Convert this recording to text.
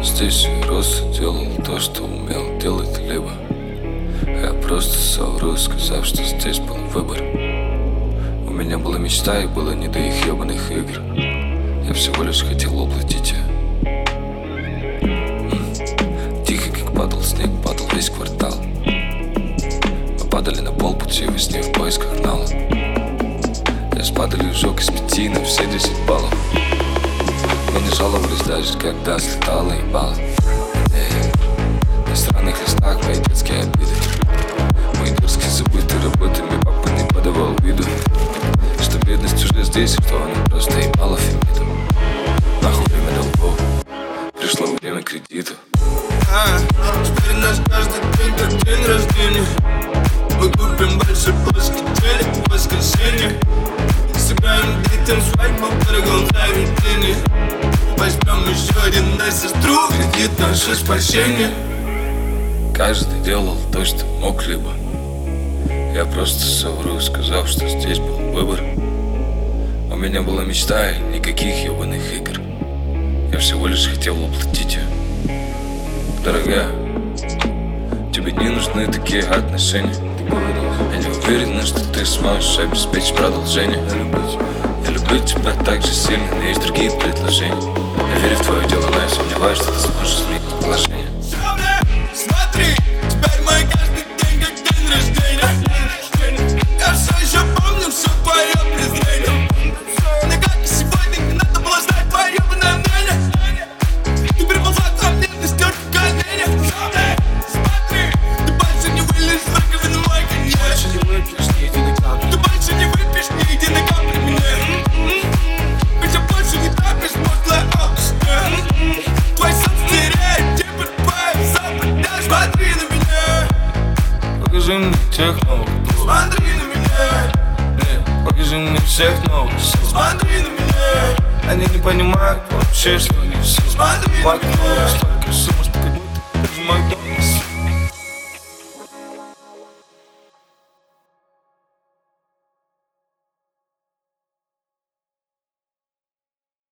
Здесь рос и делал то, что умел делать либо. Я просто совру, сказав, что здесь был выбор. У меня была мечта и было не до их ебаных игр. Я всего лишь хотел уплатить ее. Тихо, как падал снег, падал весь квартал. Мы падали на полпути во сне в поисках нала. Я спадали ужок из 5 на все 10 баллов. Мы не жаловались даже, когда слетало ебало. На странных листах мои детские обиды. Мои дерзкие забытые работами папа не подавал виду, что бедность уже здесь, что она просто ебала фемиду. Нахуй время долгов, пришло время кредита. Теперь наш каждый день как день рождения. Мы купим большой плоский телек в воскресенье. Сыграем детям свадьбу в дорогом заведении. Возьмем еще один на сестру, кредит наше спасение. Каждый делал то, что мог либо. Я просто совру, сказав, что здесь был выбор. У меня была мечта и никаких ебаных игр. Я всего лишь хотел уплатить ее. Дорогая, тебе не нужны такие отношения. Я не уверен, что ты сможешь обеспечить продолжение. Я люблю тебя так же сильно, но есть другие предложения. Я верю в твое дело, но я сомневаюсь, что ты сможешь изменить положение. Смотри, теперь мой каждый день как день рождения. Я все еще помню все твое признание. Но как и сегодня, не надо было знать твое мнение. Ты приползла ко мне, ты стер колени. Смотри, ты больше не вылезешь в раковину мой конец. Ты больше не выпьешь ни единой капли мне. Ведь я больше не тапишь пошлое общество. Твой сон стереотипы, твой запад. Смотри на меня. Покажи мне тех новых. Смотри на меня. Покажи мне всех новых. Смотри на меня. Они не понимают вообще, что не все. Смотри на меня. Столько сумм, что как будто это мой дом.